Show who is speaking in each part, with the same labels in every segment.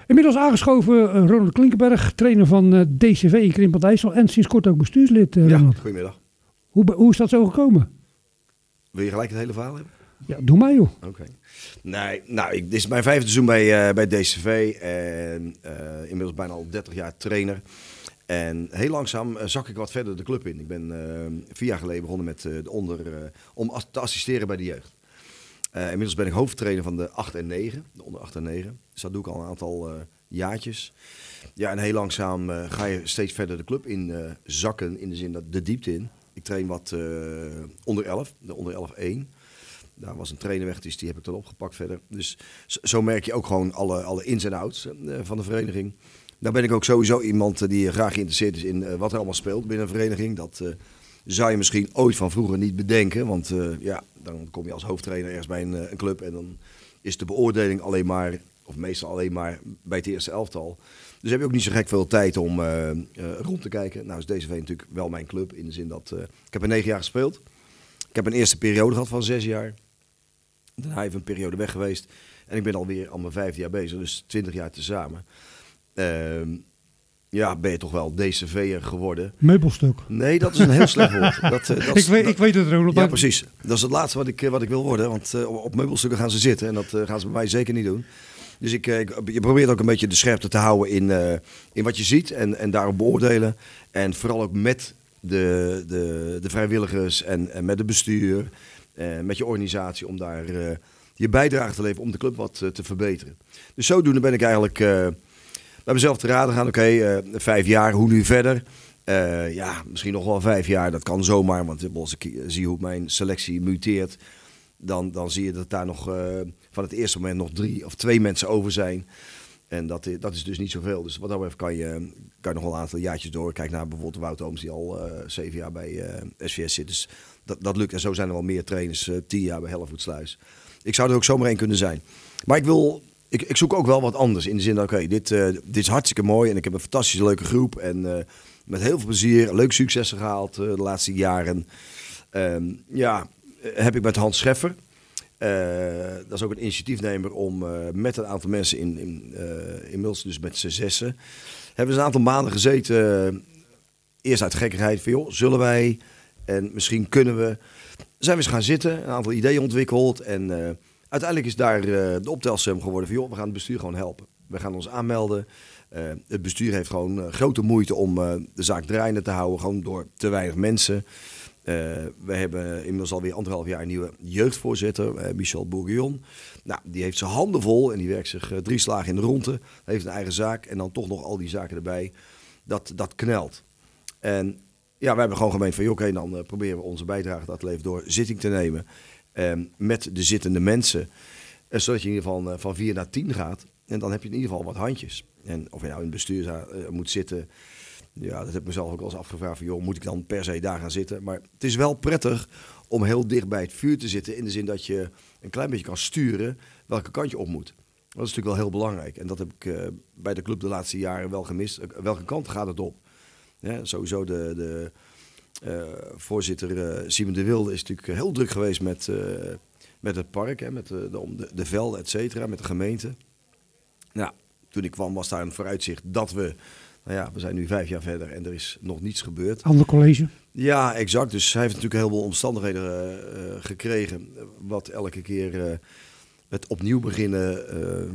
Speaker 1: Inmiddels aangeschoven Ronald Klinkenberg, trainer van DCV in Krimpeld-IJssel en sinds kort ook bestuurslid. Ronald.
Speaker 2: Goedemiddag.
Speaker 1: Hoe is dat zo gekomen?
Speaker 2: Wil je gelijk het hele verhaal hebben?
Speaker 1: Ja, doe maar joh.
Speaker 2: Oké. Nee, dit is mijn 5e seizoen bij DCV en inmiddels bijna al 30 jaar trainer. En heel langzaam zak ik wat verder de club in. Ik ben 4 jaar geleden begonnen met om te assisteren bij de jeugd. Inmiddels ben ik hoofdtrainer van de 8 en 9, de onder 8 en 9. Dus dat doe ik al een aantal jaartjes. Ja, en heel langzaam ga je steeds verder de club in zakken, in de zin dat de diepte in. Ik train wat onder 11, de onder 11-1. Daar was een trainer weg, dus die heb ik dan opgepakt verder. Dus zo merk je ook gewoon alle ins en outs van de vereniging. Daar ben ik ook sowieso iemand die graag geïnteresseerd is in wat er allemaal speelt binnen een vereniging. Dat zou je misschien ooit van vroeger niet bedenken. Want dan kom je als hoofdtrainer ergens bij een club en dan is de beoordeling alleen maar, of meestal alleen maar bij het eerste elftal. Dus heb je ook niet zo gek veel tijd om rond te kijken. Nou is DCV natuurlijk wel mijn club in de zin dat ik heb er 9 jaar gespeeld. Ik heb een eerste periode gehad van 6 jaar. Daarna even een periode weg geweest. En ik ben alweer al mijn 5e jaar bezig, dus 20 jaar tezamen. Ben je toch wel DCV'er geworden.
Speaker 1: Meubelstuk.
Speaker 2: Nee, dat is een heel slecht woord.
Speaker 1: Ik weet het, Ronald.
Speaker 2: Ja, precies. Dat is het laatste wat ik wil worden. Want op meubelstukken gaan ze zitten. En dat gaan ze bij mij zeker niet doen. Dus je probeert ook een beetje de scherpte te houden in wat je ziet. En daarop beoordelen. En vooral ook met de vrijwilligers en met het bestuur. Met je organisatie om daar je bijdrage te leveren om de club wat te verbeteren. Dus zodoende ben ik eigenlijk bij mezelf te raden gaan. Oké, 5 jaar, hoe nu verder? Misschien nog wel 5 jaar, dat kan zomaar. Want als ik zie hoe mijn selectie muteert, dan zie je dat daar nog van het eerste moment nog 3 of 2 mensen over zijn. En dat is dus niet zoveel. Dus wat dat betreft kan je nog wel een aantal jaartjes door. Kijk naar bijvoorbeeld Wout Ooms die al 7 jaar bij SVS zit. Dus dat lukt. En zo zijn er wel meer trainers, 10 jaar bij Hellevoetsluis. Ik zou er ook zomaar één kunnen zijn. Maar ik zoek ook wel wat anders. In de zin dat, dit is hartstikke mooi. En ik heb een fantastische leuke groep. En met heel veel plezier, leuke successen gehaald de laatste jaren. Heb ik met Hans Scheffer. Dat is ook een initiatiefnemer om met een aantal mensen inmiddels dus met z'n 6 hebben ze een aantal maanden gezeten. Eerst uit gekkigheid van joh, zullen wij en misschien kunnen we. Zijn we eens gaan zitten, een aantal ideeën ontwikkeld en uiteindelijk is daar de optelsom geworden van joh, we gaan het bestuur gewoon helpen. We gaan ons aanmelden. Het bestuur heeft gewoon grote moeite om de zaak draaiende te houden, gewoon door te weinig mensen. We hebben inmiddels alweer 1,5 jaar een nieuwe jeugdvoorzitter, Michel Bourguignon. Nou, die heeft zijn handen vol en die werkt zich 3 slagen in de ronde. Heeft een eigen zaak en dan toch nog al die zaken erbij. Dat knelt. En ja, we hebben gewoon gemeend van, oké, dan proberen we onze bijdrage te leveren door zitting te nemen met de zittende mensen. Zodat je in ieder geval van 4 naar 10 gaat. En dan heb je in ieder geval wat handjes. En of je nou in het bestuur moet zitten. Ja, dat heb ik mezelf ook wel eens afgevraagd van, joh, moet ik dan per se daar gaan zitten? Maar het is wel prettig om heel dicht bij het vuur te zitten. In de zin dat je een klein beetje kan sturen welke kant je op moet. Dat is natuurlijk wel heel belangrijk. En dat heb ik bij de club de laatste jaren wel gemist. Welke kant gaat het op? Ja, sowieso de voorzitter Simon de Wilde is natuurlijk heel druk geweest met het park. Hè, met de velden, et cetera, met de gemeente. Nou, toen ik kwam was daar een vooruitzicht dat we zijn nu 5 jaar verder en er is nog niets gebeurd.
Speaker 1: Ander college?
Speaker 2: Ja, exact. Dus hij heeft natuurlijk heel veel omstandigheden gekregen. Wat elke keer het opnieuw beginnen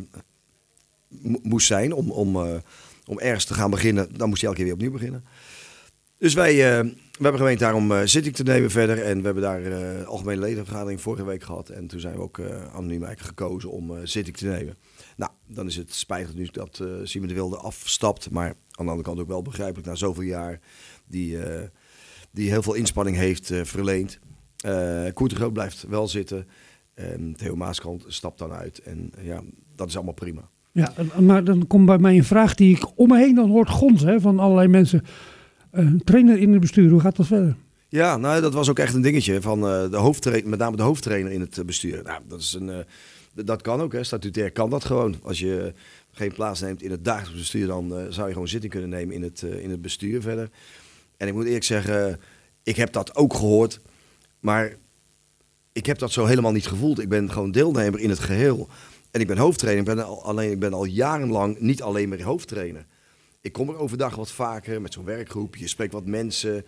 Speaker 2: moest zijn. Om ergens te gaan beginnen, dan moest je elke keer weer opnieuw beginnen. Dus we hebben gemeend daarom zitting te nemen verder. En we hebben daar algemene ledenvergadering vorige week gehad. En toen zijn we ook anoniem eigenlijk gekozen om zitting te nemen. Nou, dan is het spijtig nu dat Simon de Wilde afstapt. Maar aan de andere kant ook wel begrijpelijk na zoveel jaar die heel veel inspanning heeft verleend. Koert de Groot blijft wel zitten. En Theo Maaskant stapt dan uit. En ja, dat is allemaal prima.
Speaker 1: Ja, maar dan komt bij mij een vraag die ik om me heen dan hoort gonzen van allerlei mensen. Trainer in het bestuur, hoe gaat dat verder?
Speaker 2: Ja, nou dat was ook echt een dingetje van met name de hoofdtrainer in het bestuur. Nou, dat kan ook, hè. Statutair kan dat gewoon. Als je geen plaats neemt in het dagelijks bestuur, dan zou je gewoon zitting kunnen nemen in het bestuur verder. En ik moet eerlijk zeggen, ik heb dat ook gehoord, maar ik heb dat zo helemaal niet gevoeld. Ik ben gewoon deelnemer in het geheel. En ik ben hoofdtrainer, alleen ik ben al jarenlang niet alleen maar hoofdtrainer. Ik kom er overdag wat vaker met zo'n werkgroep. Je spreekt wat mensen.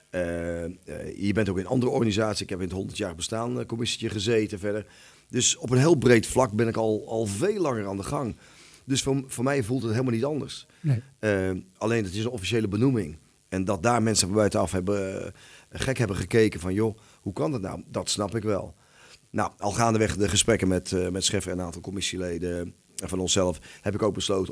Speaker 2: Je bent ook in andere organisaties. Ik heb in het 100 jaar bestaan commissietje gezeten verder. Dus op een heel breed vlak ben ik al veel langer aan de gang. Dus voor mij voelt het helemaal niet anders.
Speaker 1: Nee.
Speaker 2: Alleen het is een officiële benoeming. En dat daar mensen van buitenaf gek hebben gekeken van... joh, hoe kan dat nou? Dat snap ik wel. Nou, al gaandeweg de gesprekken met Scheffer en een aantal commissieleden en van onszelf... heb ik ook besloten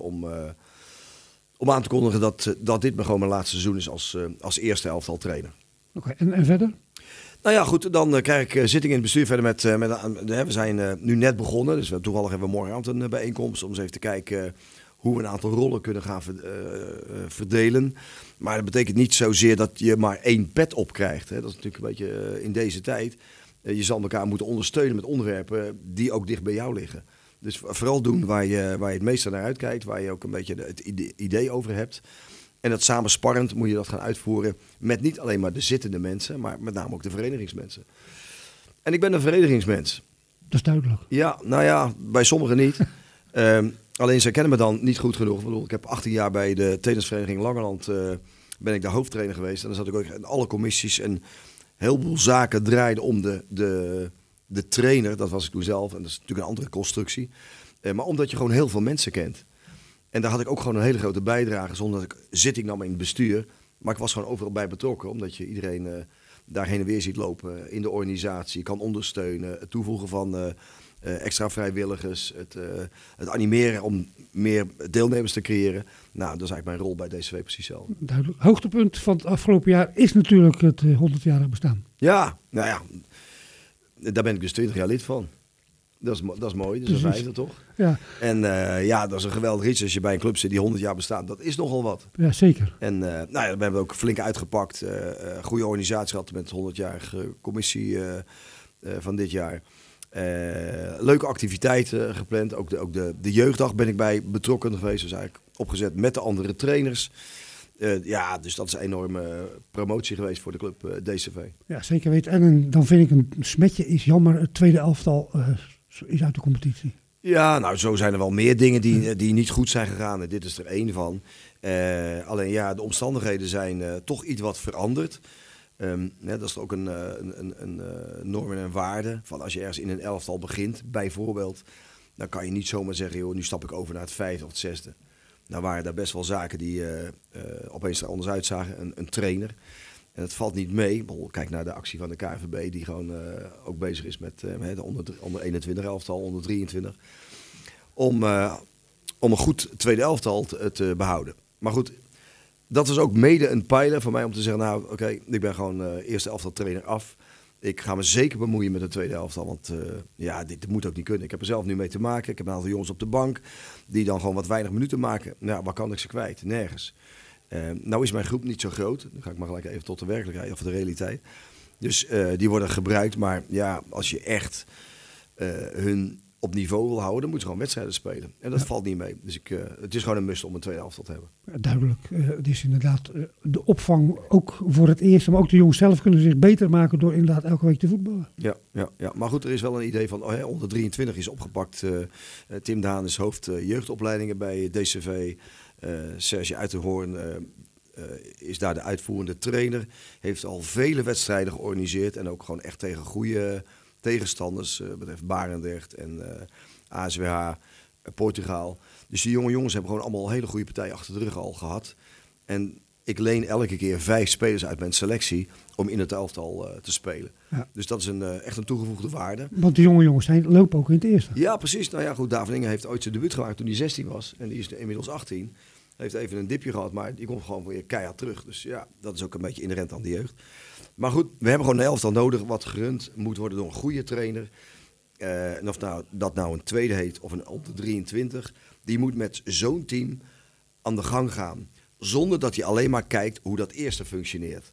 Speaker 2: om aan te kondigen dat dit gewoon mijn laatste seizoen is als eerste elftal trainer.
Speaker 1: Oké, en verder?
Speaker 2: Nou ja, goed, dan krijg ik zitting in het bestuur verder met we zijn nu net begonnen. Dus toevallig hebben we morgenavond een bijeenkomst om eens even te kijken hoe we een aantal rollen kunnen gaan verdelen. Maar dat betekent niet zozeer dat je maar 1 pet op krijgt. Hè. Dat is natuurlijk een beetje in deze tijd. Je zal elkaar moeten ondersteunen met onderwerpen die ook dicht bij jou liggen. Dus vooral doen waar je het meeste naar uitkijkt, waar je ook een beetje het idee over hebt. En dat samensparrend moet je dat gaan uitvoeren met niet alleen maar de zittende mensen, maar met name ook de verenigingsmensen. En ik ben een verenigingsmens.
Speaker 1: Dat is duidelijk.
Speaker 2: Ja, nou ja, bij sommigen niet. Alleen zij kennen me dan niet goed genoeg. Ik bedoel, ik heb 18 jaar bij de tennisvereniging Langeland ben ik de hoofdtrainer geweest. En dan zat ik ook in alle commissies en heel veel zaken draaiden om de trainer. Dat was ik toen zelf en dat is natuurlijk een andere constructie. Maar omdat je gewoon heel veel mensen kent. En daar had ik ook gewoon een hele grote bijdrage, zonder dat ik zitting nam in het bestuur. Maar ik was gewoon overal bij betrokken, omdat je iedereen daar heen en weer ziet lopen in de organisatie. Kan ondersteunen, het toevoegen van extra vrijwilligers, het animeren om meer deelnemers te creëren. Nou, dat is eigenlijk mijn rol bij DCV precies zelf.
Speaker 1: Duidelijk. Hoogtepunt van het afgelopen jaar is natuurlijk het 100-jarig bestaan.
Speaker 2: Ja, nou ja, daar ben ik dus 20 jaar lid van. Dat is mooi, dat is een vijfde toch?
Speaker 1: Ja.
Speaker 2: En dat is een geweldig iets als je bij een club zit die 100 jaar bestaat. Dat is nogal wat.
Speaker 1: Ja, zeker.
Speaker 2: En we hebben het ook flink uitgepakt. Goede organisatie gehad met de 100-jarige commissie van dit jaar. Leuke activiteiten gepland. Ook de jeugddag ben ik bij betrokken geweest. Dus eigenlijk opgezet met de andere trainers. Dus dat is een enorme promotie geweest voor de club DCV.
Speaker 1: Ja, zeker weten. En dan vind ik een smetje is jammer. Het tweede elftal is uit de competitie. Ja,
Speaker 2: nou zo zijn er wel meer dingen die niet goed zijn gegaan. En dit is er één van. Alleen ja, de omstandigheden zijn toch iets wat veranderd. Dat is ook een norm en een waarde. Van als je ergens in een elftal begint, bijvoorbeeld, dan kan je niet zomaar zeggen, joh, nu stap ik over naar het 5e of het 6e. Nou waren daar best wel zaken die opeens er anders uitzagen. Een trainer. En dat valt niet mee. Kijk naar de actie van de KNVB die gewoon ook bezig is met de onder 21 elftal, onder 23. Om een goed tweede elftal te behouden. Maar goed, dat was ook mede een pijler voor mij om te zeggen, nou oké, ik ben gewoon eerste elftal trainer af. Ik ga me zeker bemoeien met de tweede elftal, want dit moet ook niet kunnen. Ik heb er zelf nu mee te maken. Ik heb een aantal jongens op de bank die dan gewoon wat weinig minuten maken. Nou, waar kan ik ze kwijt? Nergens. Nou is mijn groep niet zo groot. Dan ga ik maar gelijk even tot de werkelijkheid of de realiteit. Dus die worden gebruikt. Maar ja, als je echt hun op niveau wil houden, dan moeten ze gewoon wedstrijden spelen. En dat valt niet mee. Dus het is gewoon een must om een tweede elftal te hebben.
Speaker 1: Duidelijk. Het is inderdaad de opvang ook voor het eerste. Maar ook de jongens zelf kunnen zich beter maken door inderdaad elke week te voetballen.
Speaker 2: Ja. Maar goed, er is wel een idee van onder 23 is opgepakt. Tim Daan is hoofd jeugdopleidingen bij DCV. Serge Uiterhoorn is daar de uitvoerende trainer. Heeft al vele wedstrijden georganiseerd. En ook gewoon echt tegen goede tegenstanders. Betreft Barendrecht en ASWH, Portugal. Dus die jonge jongens hebben gewoon allemaal een hele goede partij achter de rug al gehad. En ik leen elke keer 5 spelers uit mijn selectie om in het elftal te spelen. Ja. Dus dat is echt een toegevoegde waarde.
Speaker 1: Want de jonge jongens lopen ook in het eerste.
Speaker 2: Ja, precies. Nou ja, goed, Daveningen heeft ooit zijn debuut gemaakt toen hij 16 was. En die is inmiddels 18. Heeft even een dipje gehad, maar die komt gewoon weer keihard terug. Dus ja, dat is ook een beetje inherent aan de jeugd. Maar goed, we hebben gewoon een elftal nodig wat gerund moet worden door een goede trainer. En of dat nou een tweede heet of een onder 23. Die moet met zo'n team aan de gang gaan. Zonder dat hij alleen maar kijkt hoe dat eerste functioneert.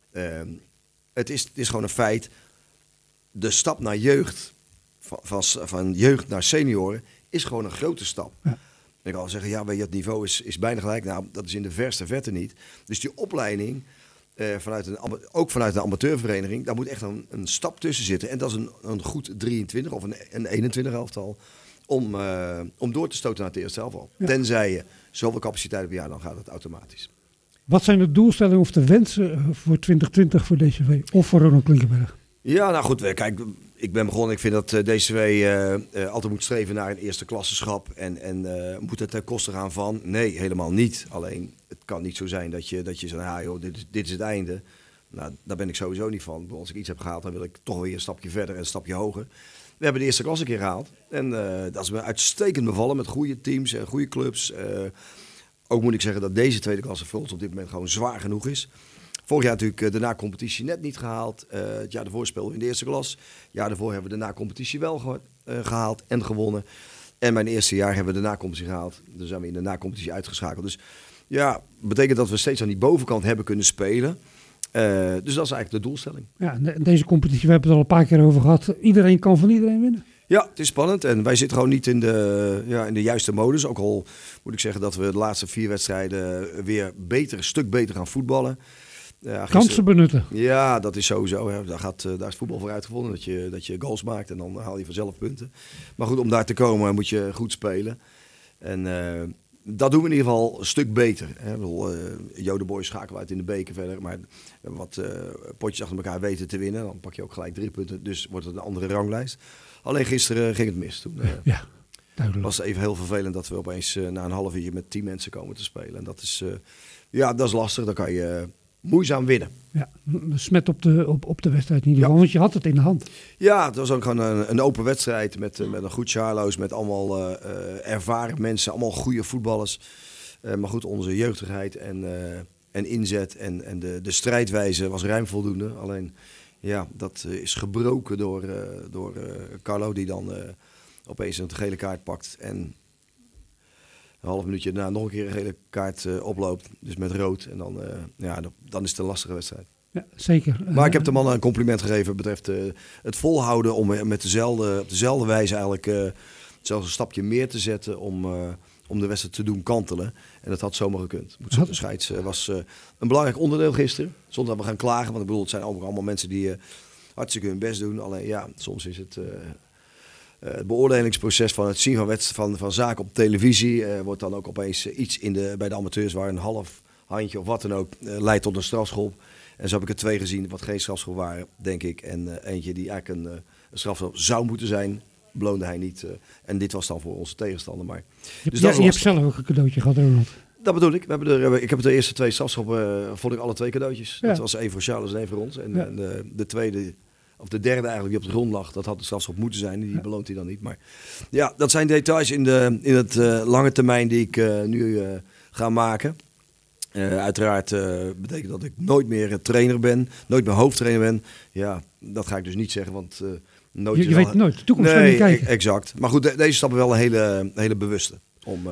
Speaker 2: Het is gewoon een feit. De stap naar jeugd, van jeugd naar senioren, is gewoon een grote stap. Ja. En ik kan zeggen, ja, weet je, het niveau is bijna gelijk. Nou, dat is in de verste verte niet. Dus die opleiding, ook vanuit een amateurvereniging, daar moet echt een stap tussen zitten. En dat is een goed 23 of een 21 elftal om door te stoten naar het eerste elftal.
Speaker 1: Ja.
Speaker 2: Tenzij je zoveel capaciteit hebt, ja, dan gaat het automatisch.
Speaker 1: Wat zijn de doelstellingen of de wensen voor 2020 voor DCV of voor Ronald Klinkenberg?
Speaker 2: Ja, nou goed, kijk, ik ben begonnen. Ik vind dat DCW altijd moet streven naar een eerste klassenschap. En moet het ten koste gaan van? Nee, helemaal niet. Alleen, het kan niet zo zijn dat je zegt, ja, joh, dit is het einde. Nou, daar ben ik sowieso niet van. Als ik iets heb gehaald, dan wil ik toch weer een stapje verder en een stapje hoger. We hebben de eerste klasse een keer gehaald. En dat is me uitstekend bevallen met goede teams en goede clubs. Ook moet ik zeggen dat deze tweede klasse voor ons op dit moment gewoon zwaar genoeg is. Vorig jaar natuurlijk de na-competitie net niet gehaald. Het jaar daarvoor speelden we in de eerste klas. Het jaar daarvoor hebben we de na-competitie wel gehaald en gewonnen. En mijn eerste jaar hebben we de na-competitie gehaald. Dan zijn we in de na-competitie uitgeschakeld. Dus ja, betekent dat we steeds aan die bovenkant hebben kunnen spelen. Dus dat is eigenlijk de doelstelling.
Speaker 1: Ja, deze competitie, we hebben het al een paar keer over gehad. Iedereen kan van iedereen winnen.
Speaker 2: Ja, het is spannend en wij zitten gewoon niet in de juiste modus. Ook al moet ik zeggen dat we de laatste 4 wedstrijden weer een stuk beter gaan voetballen. Ja,
Speaker 1: Kansen benutten.
Speaker 2: Ja, dat is sowieso. Hè. Daar is voetbal voor uitgevonden. Dat je goals maakt en dan haal je vanzelf punten. Maar goed, om daar te komen moet je goed spelen. En dat doen we in ieder geval een stuk beter. Hè. Jodeboys schakelen uit in de beker verder. Maar we hebben wat potjes achter elkaar weten te winnen. Dan pak je ook gelijk 3 punten. Dus wordt het een andere ranglijst. Alleen gisteren ging het mis. Toen
Speaker 1: ja, duidelijk.
Speaker 2: was het even heel vervelend dat we opeens na een half uur met 10 mensen komen te spelen. En dat is lastig. Dan kan je moeizaam winnen.
Speaker 1: Ja, smet op de wedstrijd in ieder geval, want je had het in de hand.
Speaker 2: Ja, het was ook gewoon een open wedstrijd met een goed Charlo's, met allemaal ervaren mensen, allemaal goede voetballers. Maar goed, onze jeugdigheid en inzet en de strijdwijze was ruim voldoende. Alleen, ja, dat is gebroken door Carlo, die dan opeens een gele kaart pakt en een half minuutje daarna nog een keer een gele kaart oploopt. Dus met rood. En dan is het een lastige wedstrijd.
Speaker 1: Ja, zeker.
Speaker 2: Maar ik heb de man een compliment gegeven betreft het volhouden om op dezelfde wijze eigenlijk zelfs een stapje meer te zetten om de wedstrijd te doen kantelen. En dat had zomaar gekund. De scheids was een belangrijk onderdeel gisteren. Zonder dat we gaan klagen. Want ik bedoel, het zijn ook allemaal mensen die hartstikke hun best doen. Alleen ja, soms is het het beoordelingsproces van het zien van zaken op televisie wordt dan ook opeens iets bij de amateurs waar een half handje of wat dan ook leidt tot een strafschop. En zo heb ik er 2 gezien wat geen strafschop waren, denk ik. En eentje die eigenlijk een strafschop zou moeten zijn, beloonde hij niet. En dit was dan voor onze tegenstander. Maar,
Speaker 1: dus je hebt zelf ook een cadeautje gehad, Ronald.
Speaker 2: Dat bedoel ik. Ik heb de eerste 2 strafschoppen, vond ik alle 2 cadeautjes. Ja. Dat was 1 voor Charles en 1 voor ons. En de tweede, of de derde eigenlijk, die op de grond lag, dat had de strafschop moeten zijn. Die beloont hij dan niet. Maar ja, dat zijn details in het lange termijn die ik nu ga maken. Uiteraard betekent dat ik nooit meer trainer ben, nooit meer hoofdtrainer ben. Ja, dat ga ik dus niet zeggen, want nooit...
Speaker 1: Je weet nooit, de toekomst kan niet kijken.
Speaker 2: Exact. Maar goed, deze stap is wel een hele bewuste. Om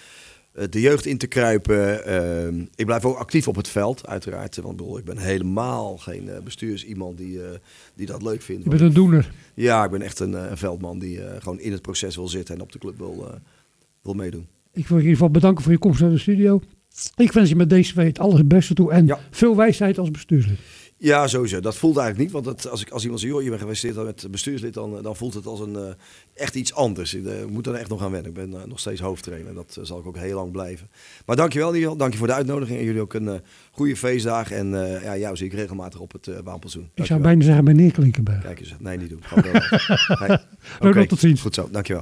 Speaker 2: de jeugd in te kruipen. Ik blijf ook actief op het veld, uiteraard. Want ik ben helemaal geen bestuursiemand die dat leuk vindt.
Speaker 1: Je bent een doener.
Speaker 2: Ja, ik ben echt een veldman die gewoon in het proces wil zitten en op de club wil meedoen.
Speaker 1: Ik wil je in ieder geval bedanken voor je komst naar de studio. Ik wens je met DCW het allerbeste toe en veel wijsheid als bestuurslid.
Speaker 2: Ja, sowieso. Dat voelt eigenlijk niet. Want als iemand zegt, joh, je bent geweest met bestuurslid, dan voelt het als echt iets anders. Ik moet er echt nog aan wennen. Ik ben nog steeds hoofdtrainer. Dat zal ik ook heel lang blijven. Maar dankjewel, Niel. Dank je voor de uitnodiging. En jullie ook een goede feestdag. En jou zie ik regelmatig op het Waanpensioen.
Speaker 1: Ik zou bijna zeggen meneer Klinkenberg.
Speaker 2: Kijk eens. Nee, niet doen. Gewoon
Speaker 1: okay. Tot ziens.
Speaker 2: Goed zo. Dankjewel.